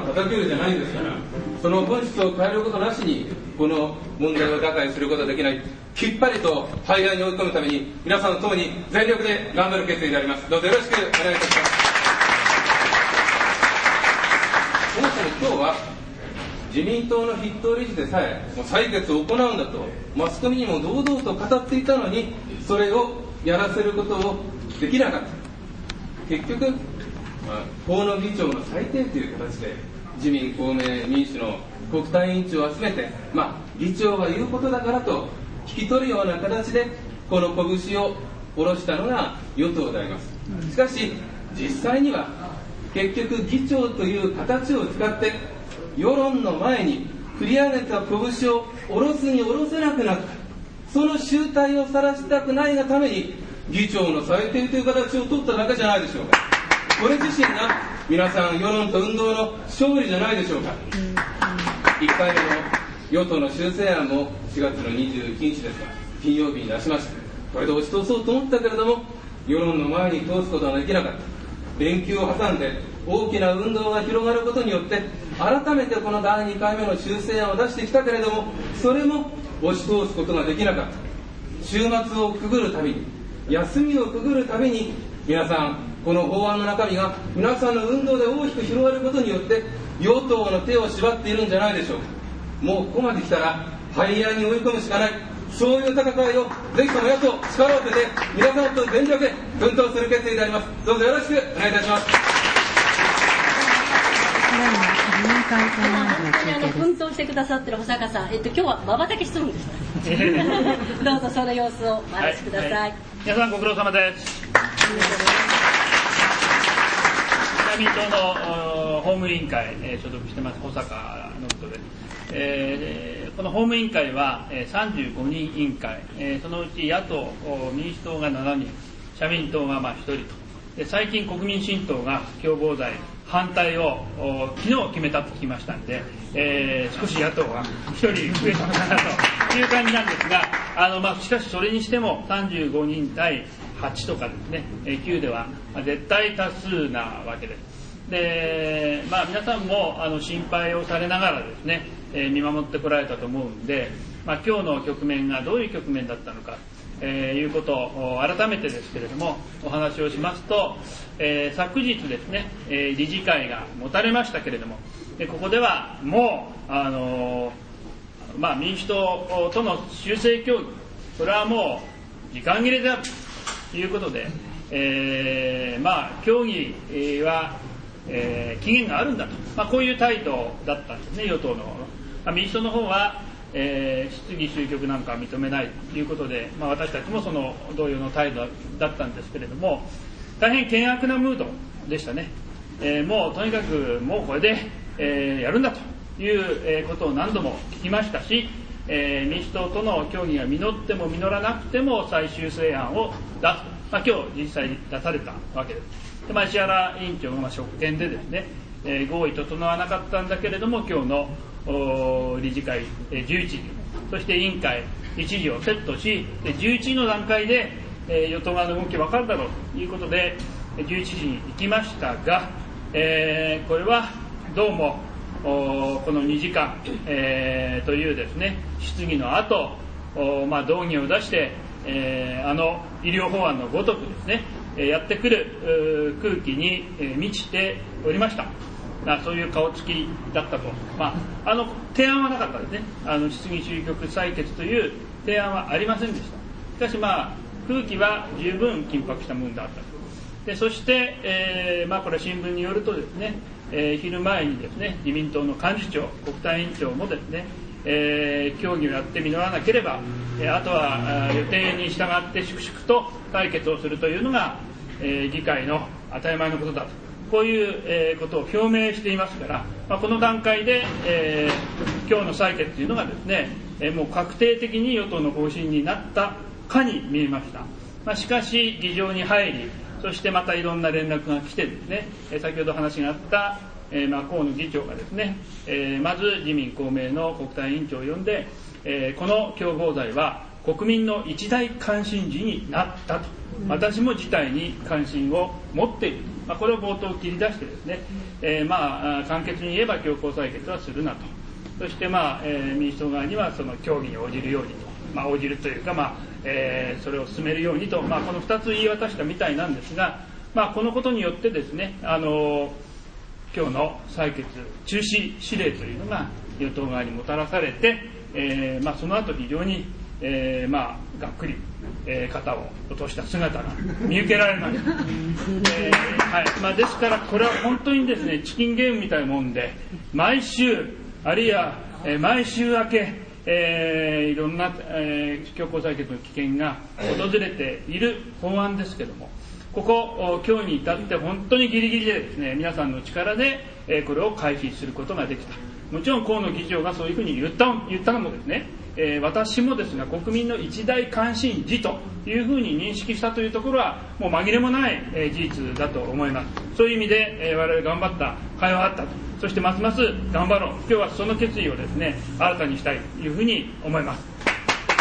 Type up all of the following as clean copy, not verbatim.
叩けるじゃないんですから、その本質を変えることなしにこの問題を打開することはできない。きっぱりと廃案に追い込むために皆さんと共に全力で頑張る決意であります。どうぞよろしくお願いいたします。そもそも今日は自民党の筆頭理事でさえもう採決を行うんだとマスコミにも堂々と語っていたのに、それをやらせることをできなかった。結局、河野議長の裁定という形で自民公明民主の国対委員長を集めて、議長が言うことだからと引き取るような形でこの拳を下ろしたのが与党であります。しかし実際には結局議長という形を使って世論の前に振り上げた拳を下ろすに下ろせなくなった。その集大を晒したくないがために議長の裁定という形を取っただけじゃないでしょうか。これ自身が皆さん世論と運動の勝利じゃないでしょうか。1回目の与党の修正案も4月の21日ですが金曜日に出しました。これで押し通そうと思ったけれども世論の前に通すことができなかった。連休を挟んで大きな運動が広がることによって改めてこの第2回目の修正案を出してきたけれども、それも押し通すことができなかった。週末をくぐるたびに、休みをくぐるたびに皆さんこの法案の中身が皆さんの運動で大きく広がることによって与党の手を縛っているんじゃないでしょうか。もうここまで来たら廃案に追い込むしかない。そういう戦いをぜひとも野党力を当てて皆さんと全力で奮闘する決意であります。どうぞよろしくお願いいたします。 奮闘してくださっている保坂さん、今日は瞬き質問ですどうぞその様子をお話しください。 皆さんご苦労様です。自民党の法務委員会所属してます保坂信人です。この法務委員会は35人委員会、そのうち野党民主党が7人、社民党が1人と、で最近国民新党が共謀罪反対を昨日決めたと聞きましたので、少し野党が1人増えたのかなという感じなんですが、しかしそれにしても35人対8とかですね、9では絶対多数なわけです。で、皆さんも心配をされながらですね、見守ってこられたと思うんで、今日の局面がどういう局面だったのか、いうことを改めてですけれどもお話をしますと、昨日ですね、理事会が持たれましたけれども、ここではもう民主党との修正協議、これはもう時間切れであるということで、協議は、期限があるんだと、こういう態度だったんですね、与党の方の。民主党の方は質疑終局なんかは認めないということで、私たちもその同様の態度だったんですけれども、大変険悪なムードでしたね。もうとにかくもうこれで、やるんだということを何度も聞きましたし、民主党との協議が実っても実らなくても再修正案を出すと、今日実際に出されたわけです。で、石原委員長が職権でですね、合意整わなかったんだけれども今日の理事会11時、そして委員会1時をセットし、11時の段階で与党側の動き分かるだろうということで11時に行きましたが、これはどうもこの2時間、というですね質疑の後、動議を出して、医療法案のごとくですねやってくる空気に満ちておりました。そういう顔つきだったと、提案はなかったですね。質疑終局採決という提案はありませんでした。しかし空気は十分緊迫したものであった。でそして、これは新聞によるとですね、昼前にですね自民党の幹事長、国対委員長もですね、協議をやって実らなければ、あとは予定に従って粛々と採決をするというのが、議会の当たり前のことだと、こういう、ことを表明していますから、この段階で、今日の採決というのがですね、もう確定的に与党の方針になったかに見えました。しかし議場に入り、そしてまたいろんな連絡が来てですね、先ほど話があった河野議長がですね、まず自民公明の国対委員長を呼んで、この共謀罪は国民の一大関心事になったと、私も事態に関心を持っている、これを冒頭切り出してですね、簡潔に言えば強行採決はするなと、そして、民主党側にはその協議に応じるようにと、応じるというか、それを進めるようにと、この2つ言い渡したみたいなんですが、このことによってですね、今日の採決中止指令というのが与党側にもたらされて、その後非常に、がっくり、肩を落とした姿が見受けられました、ですからこれは本当にですね、チキンゲームみたいなもんで、毎週あるいは、毎週明け、いろんな、強行採決の危険が訪れている法案ですけども、今日に至って本当にギリギリでですね、皆さんの力で、これを回避することができた。もちろん河野議長がそういうふうに言ったのもですね、私もですが国民の一大関心事というふうに認識したというところはもう紛れもない、事実だと思います。そういう意味で、我々頑張った甲斐はあったと、そしてますます頑張ろう、今日はその決意をですね新たにしたいというふうに思います。で、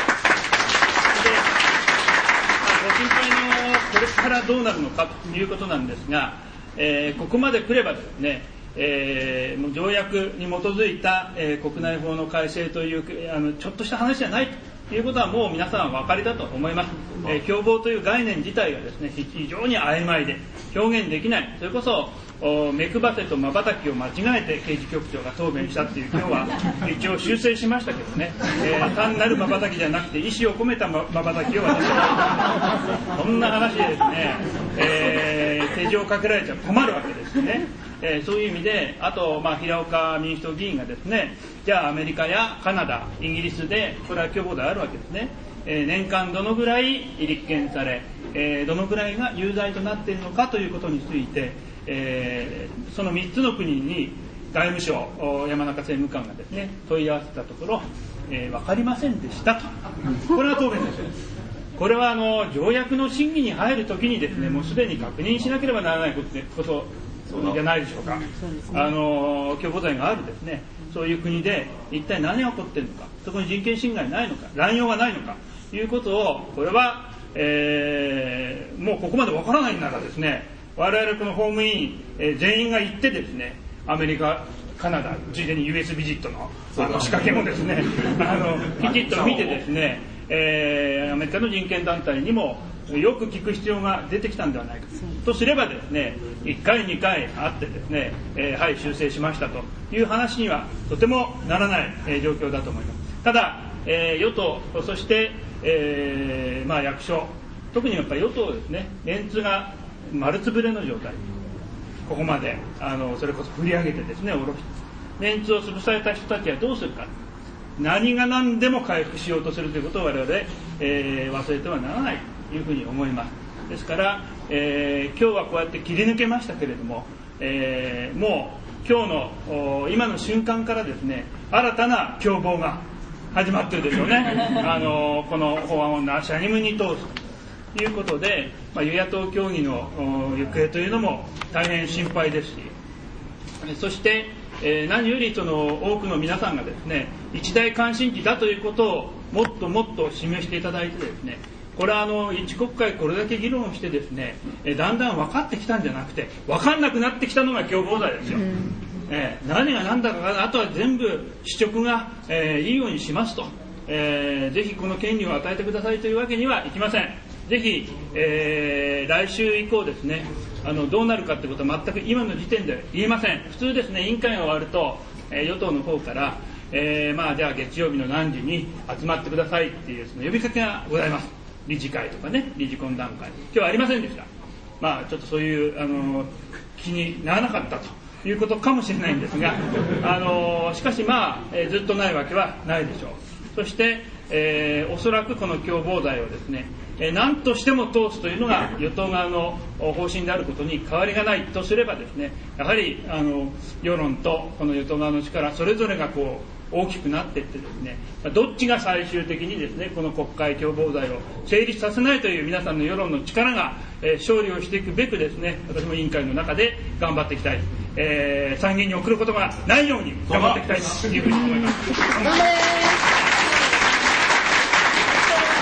ご心配のこれからどうなるのかということなんですが、ここまで来ればですね、条約に基づいた、国内法の改正というちょっとした話じゃないということはもう皆さんお分かりだと思います。共謀という概念自体がですね非常に曖昧で表現できない、それこそ目配せと瞬きを間違えて刑事局長が答弁したっていう、今日は一応修正しましたけどね、単なる瞬きじゃなくて意思を込めた瞬きを私はそんな話でですね、手錠をかけられちゃ困るわけですね。そういう意味で、あと、平岡民主党議員がですね、じゃあアメリカやカナダ、イギリスでこれは共謀であるわけですね、年間どのぐらい立件され、どのぐらいが有罪となっているのかということについて、その3つの国に外務省山中政務官がですね問い合わせたところ、分かりませんでしたと、これは答弁ですよ。これは条約の審議に入るときにですね、もうすでに確認しなければならないことじゃないでしょうか。共謀罪があるですね、そういう国で一体何が起こっているのか、そこに人権侵害ないのか、乱用がないのかということを、これは、もうここまでわからないならですね、我々この法務委員、全員が行ってですね、アメリカ、カナダ、ついでに US ビジットの仕掛けもですねきちっと見てですね、アメリカの人権団体にもよく聞く必要が出てきたんではないかとすればですね、1回2回あってですね、はい修正しましたという話にはとてもならない、状況だと思います。ただ、与党そして、役所、特にやっぱり与党ですね、メンツが丸つぶれの状態、ここまでそれこそ振り上げてですね下ろして、メンツを潰された人たちはどうするか、何が何でも回復しようとするということを我々、忘れてはならないというふうに思います。ですから、今日はこうやって切り抜けましたけれども、もう今日の今の瞬間からですね新たな共謀が始まっているでしょうねこの法案をなしゃにむに通すということで、与野党協議の行方というのも大変心配ですし、そして何よりその多くの皆さんがですね一大関心事だということをもっともっと示していただいてですね、これは一国会これだけ議論をしてですね、だんだん分かってきたんじゃなくて分かんなくなってきたのが共謀罪ですよ。何が何だか、あとは全部主張が、いいようにしますと、ぜひこの権利を与えてくださいというわけにはいきません。ぜひ、来週以降ですね、どうなるかということは全く今の時点で言えません。普通ですね、委員会が終わると、与党の方から、じゃあ月曜日の何時に集まってくださいっていうその呼びかけがございます。理事会とかね、理事懇談会、今日はありませんでした。ちょっとそういう気にならなかったということかもしれないんですが、しかしずっとないわけはないでしょう。そして、おそらくこの共謀罪をですね、何としても通すというのが与党側の方針であることに変わりがないとすればですね、やはり世論とこの与党側の力それぞれがこう大きくなっていってですね、どっちが最終的にですねこの国会共謀罪を成立させないという皆さんの世論の力が勝利をしていくべくですね、私も委員会の中で頑張っていきたい、参議院に送ることがないように頑張っていきたいというふうに思います。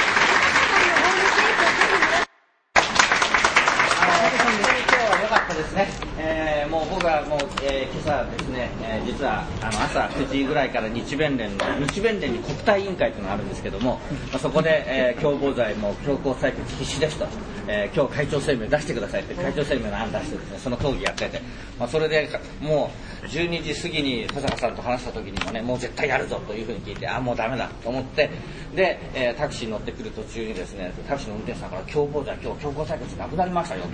ですね、もう僕はもう、今朝ですね、実は朝9時ぐらいから日弁連に国対委員会というのがあるんですけども、そこで、共謀罪も強行採決必至ですと、今日会長声明出してくださいって会長声明の案出してですね、その討議やってて、それでもう12時過ぎに保坂さんと話した時にもね、もう絶対やるぞというふうに聞いて、もうダメだと思って、で、タクシーに乗ってくる途中にですね、タクシーの運転手さんから共謀罪今日強行採決なくなりましたよって、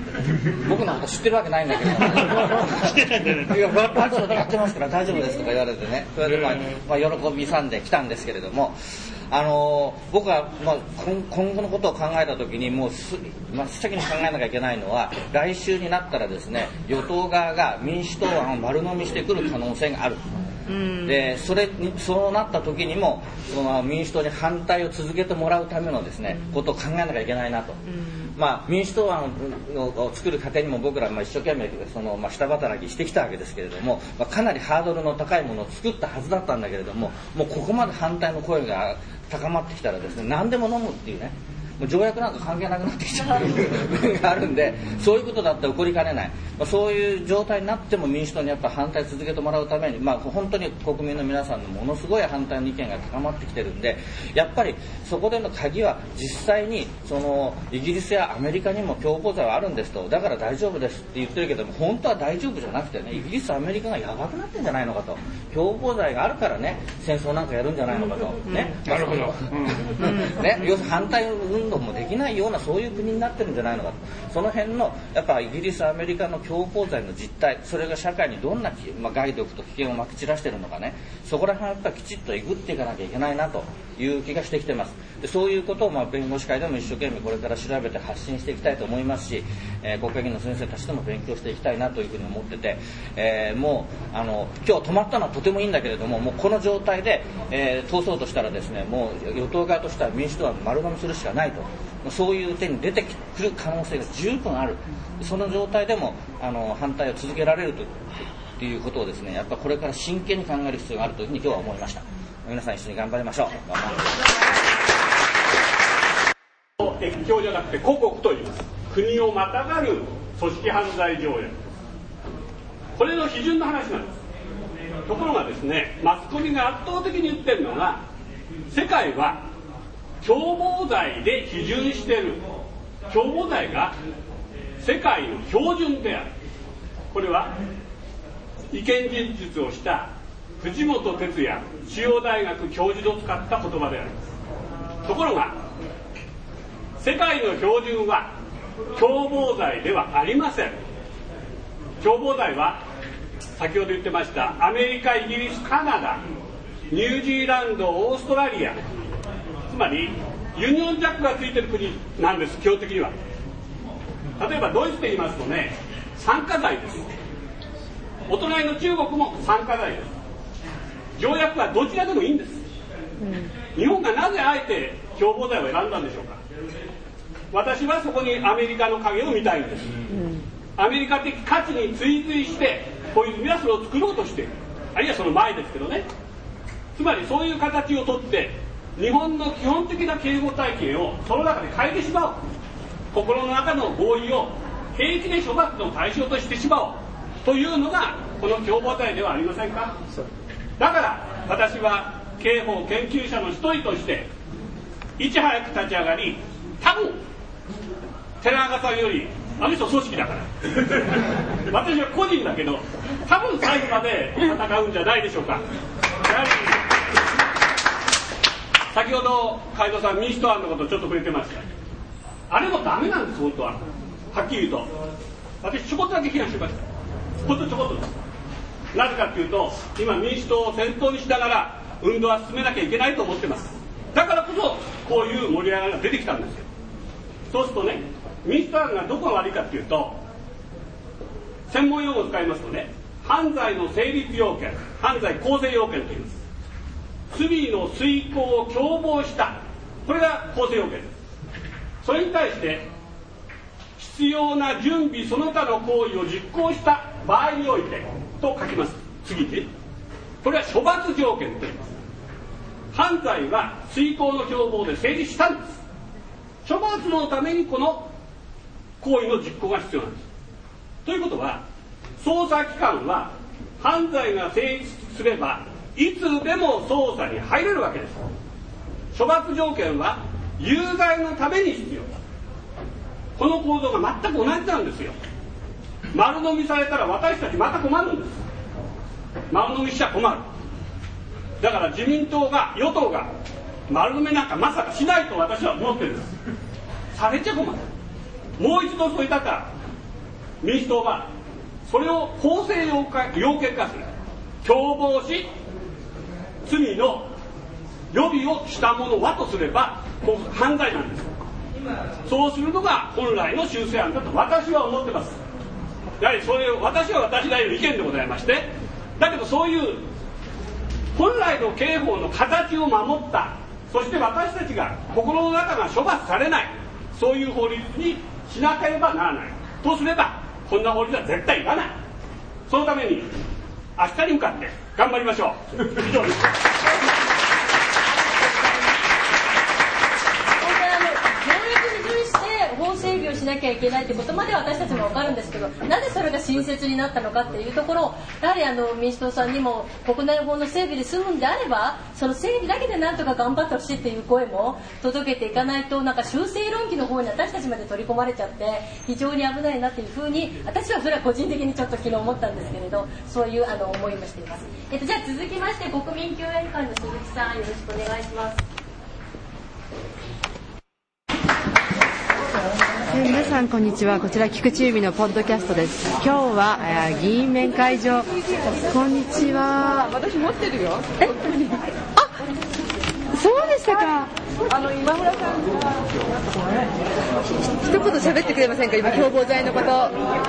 僕のこと知ってるわけないんだけど、いやラジオでやってますから大丈夫ですとか言われてね、それで喜びさんで来たんですけれども、僕は今後のことを考えたときに真っ先に考えなきゃいけないのは、来週になったらですね、与党側が民主党案を丸飲みしてくる可能性がある。でそうなった時にもその民主党に反対を続けてもらうためのですねことを考えなきゃいけないなと。民主党案を作る過程にも僕ら一生懸命下働きしてきたわけですけれども、かなりハードルの高いものを作ったはずだったんだけれども、もうここまで反対の声が高まってきたらですね、何でも飲むっていうね、もう条約なんか関係なくなってきちゃう面があるんで、そういうことだって起こりかねない、そういう状態になっても民主党にやっぱ反対続けてもらうために、本当に国民の皆さんのものすごい反対の意見が高まってきてるんで、やっぱりそこでの鍵は実際にイギリスやアメリカにも共謀罪はあるんですと、だから大丈夫ですって言ってるけども、本当は大丈夫じゃなくてね、イギリスアメリカがやばくなってんじゃないのかと、共謀罪があるからね戦争なんかやるんじゃないのかと、ね、 なるほど、 ね、要するに反対運動もできないようなそういう国になってるんじゃないのかと、その辺のやっぱイギリスアメリカの共謀罪の実態、それが社会にどんな害毒と危険をまき散らしてるのかね、そこら辺はやっぱきちっとえぐっていかなきゃいけないなという気がしてきてます。でそういうことを弁護士会でも一生懸命これから調べて発信していきたいと思いますし、国会議員の先生たちとも勉強していきたいなというふうに思ってて、もう今日止まったのはとてもいいんだけれども、もうこの状態で、通そうとしたらですね、もう与党側としては民主党は丸飲みするしかないと、そういう点に出てくる可能性が十分ある。その状態でも反対を続けられるということをですね、やっぱこれから真剣に考える必要があるというふうに今日は思いました。皆さん一緒に頑張りましょう。 越境じゃなくて故国と言います。国をまたがる組織犯罪条約、これの批准の話なんです。ところがですね、マスコミが圧倒的に言ってるのが、世界は共謀罪で批准している、共謀罪が世界の標準である。これは意見陳述をした藤本哲也中央大学教授を使った言葉であります。ところが世界の標準は共謀罪ではありません。共謀罪は先ほど言ってましたアメリカ、イギリス、カナダ、ニュージーランド、オーストラリア、つまりユニオンジャックがついてる国なんです。基本的には例えばドイツで言いますとね、酸化罪です。お隣の中国も酸化罪です。条約はどちらでもいいんです。日本がなぜあえて共謀罪を選んだんでしょうか。私はそこにアメリカの影を見たいんです。アメリカ的価値に追随して小泉はそれを作ろうとしている、あるいはその前ですけどね。つまりそういう形をとって日本の基本的な警護体系をその中で変えてしまおう、心の中の合意を平気で処罰の対象としてしまおうというのがこの共謀罪ではありませんか。だから私は刑法研究者の一人としていち早く立ち上がり、多分寺中さんよりあの人組織だから私は個人だけど多分最後まで戦うんじゃないでしょうか。やはり先ほど海藤さん民主党案のことをちょっと触れてました。あれもダメなんです。本当ははっきり言うと私ちょこっとだけ批判してました。本当ちょこっとです。なぜかというと今民主党を先頭にしながら運動は進めなきゃいけないと思ってます。だからこそこういう盛り上がりが出てきたんですよ。そうするとね、民主党案がどこが悪いかというと、専門用語を使いますとね、犯罪の成立要件、犯罪構成要件と言います。罪の遂行を共謀した、これが構成要件です。それに対して必要な準備その他の行為を実行した場合においてと書きます。次にこれは処罰条件と言います。犯罪は遂行の共謀で成立したんです。処罰のためにこの行為の実行が必要なんです。 ということは捜査機関は犯罪が成立すればいつでも捜査に入れるわけです。処罰条件は有罪のために必要だ。この構造が全く同じなんですよ。丸飲みされたら私たちまた困るんです。丸飲みしちゃ困る。だから自民党が与党が丸飲みなんかまさかしないと私は思ってるんです。されちゃ困る。もう一度そういったら民主党はそれを法制要件化する。共謀し罪の予備をしたものはとすれば犯罪なんです。そうするのが本来の修正案だと私は思ってます。やはりそれを私は私なりの意見でございまして、だけどそういう本来の刑法の形を守った、そして私たちが心の中が処罰されない、そういう法律にしなければならないとすれば、こんな法律は絶対いらない。そのために明日に向かって頑張りましょう。以上です。 法整備をしなきゃいけないってことまで私たちも分かるんですけど、なぜそれが親切になったのかっていうところをやはり民主党さんにも国内法の整備で済むんであればその整備だけでなんとか頑張ってほしいっていう声も届けていかないと、なんか修正論議の方に私たちまで取り込まれちゃって非常に危ないなっていうふうに私はそれは個人的にちょっと昨日思ったんですけれど、そういう思いもしています。じゃあ続きまして国民救援会の鈴木さん、よろしくお願いします。 皆さんこんにちは。こちら菊池由美のポッドキャストです。今日は議員面会場。こんにちは。 私持ってるよ。 そうでしたか。 今村さん一言喋ってくれませんか。今共謀罪のこと。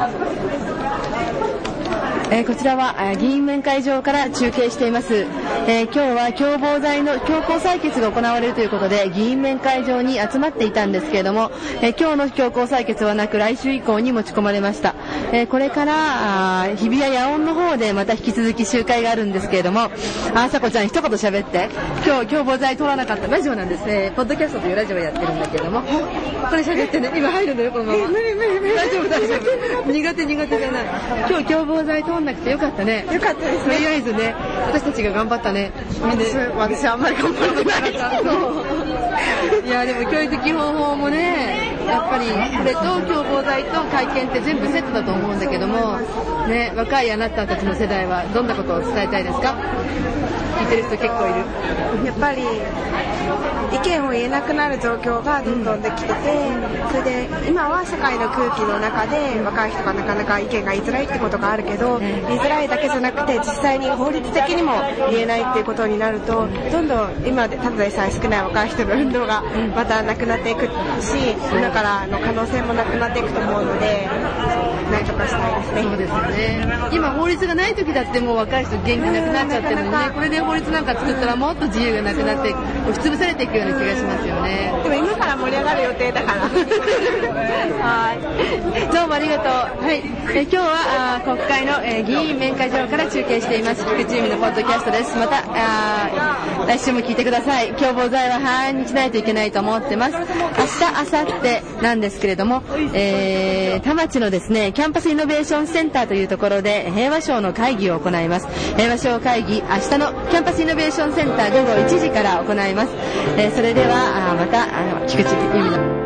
こちらは議員面会場から中継しています。今日は共謀罪の強行採決が行われるということで議員面会場に集まっていたんですけれども、今日の強行採決はなく来週以降に持ち込まれました。これから日比谷野音の方でまた引き続き集会があるんですけれども、さこちゃん一言喋って。今日共謀罪取らなかったラジオなんですね。ポッドキャストというラジオをやってるんだけれども、これ喋ってね。今入るのよこのまま。大丈夫大丈夫。苦手じゃない。今日共謀罪取らなくてよかったね。 よかったですね。 とりあえずね、私たちが頑張ったね。 私あんまり頑張ってないからいやでも教育基本法もね、やっぱりこれと共謀罪と会見って全部セットだと思うんだけどもね、若いあなたたちの世代はどんなことを伝えたいですか。聞いてる人結構いる。 やっぱり意見を言えなくなる状況がどんどんできてて、それで今は社会の空気の中で若い人がなかなか意見が言いづらいってことがあるけど、言いづらいだけじゃなくて実際に法律的にも言えないっていうことになると、どんどん今でただでさえ少ない若い人の運動がまたなくなっていくし、今からの可能性もなくなっていくと思うので、何とかしたいですね。 そうですよね。今法律がない時だってもう若い人元気なくなっちゃってるのにね、これで法律なんか作ったらもっと自由がなくなって押しつぶされていくような気がしますよね。 でも今から盛り上がる予定だからはい、どうもありがとう。はい、今日は国会の、議員面会場から中継しています菊池由美のポッドキャストです。また来週も聞いてください。共謀罪は反日ないといけないと思ってます。明日明後日なんですけれども、田町のですねキャンパスイノベーションセンターというところで平和賞の会議を行います。平和賞会議、明日のキャンパスイノベーションセンター午後1時から行います。それではまた菊池由美の